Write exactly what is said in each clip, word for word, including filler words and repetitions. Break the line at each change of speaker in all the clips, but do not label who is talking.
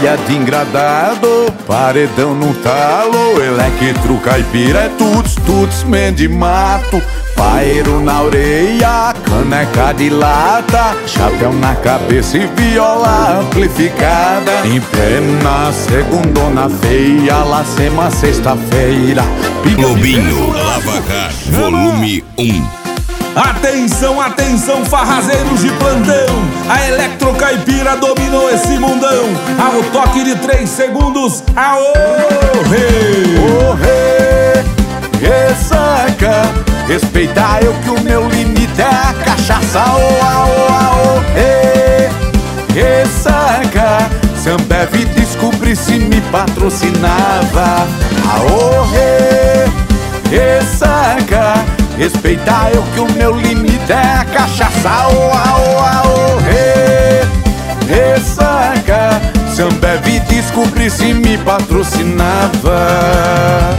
Praia de engradado, paredão no talo, Electro caipira é tuts, tuts, mendimato. Paeiro na orelha, caneca de lata, chapéu na cabeça e viola amplificada. Em plena segundona feia, lacema sexta-feira.
Globinho Lavacar, volume um.
Atenção, atenção, farrazeiros de plantão, a Electro caipira dominou esse mundão. Ao toque de três segundos, aô, rei!
Ô rei, ressaca, respeita eu que o meu limite é a cachaça. Ô, aô, aô, rei, ressaca, se Ambev descobrir se me patrocinava. Aô, rei, ressaca, respeita eu que o meu limite é a cachaça. Aô, aô, aô, rei, ressaca, se Ambev descobrir se me patrocinava.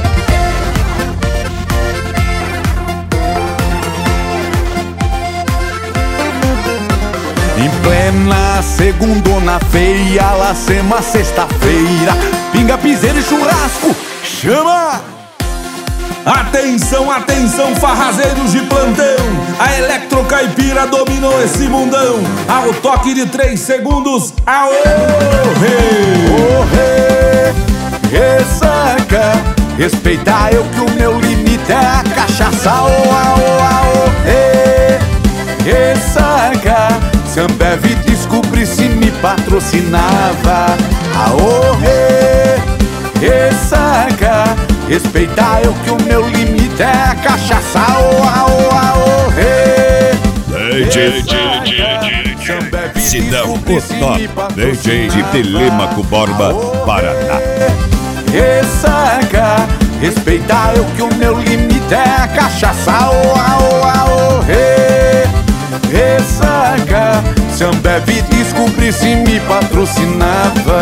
Em plena segundona feia, lacema sexta-feira, pinga, piseiro e churrasco, chama!
Atenção, atenção, farrazeiros de plantão, a Electro caipira dominou esse mundão. Ao toque de três segundos, aô, rei!
Ô rei, ressaca, respeita eu que o meu limite é a cachaça. Aô, aô, aô, rei, ressaca, se Ambev descobrir se me patrocinava. Aô, rei, ressaca, respeita eu que o meu limite é a cachaça. Aô, aô, aô, rei,
D J, D J, Sidão, o top, D J de Telêmaco Borba, Paraná.
Ressaca, respeita eu que o meu limite é a cachaça. Aô, aô, aô, rei, ressaca, se Ambev descobrir se me patrocinava.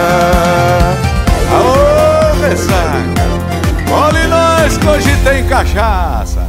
Aô, ressaca, olhe nós que hoje tem cachaça.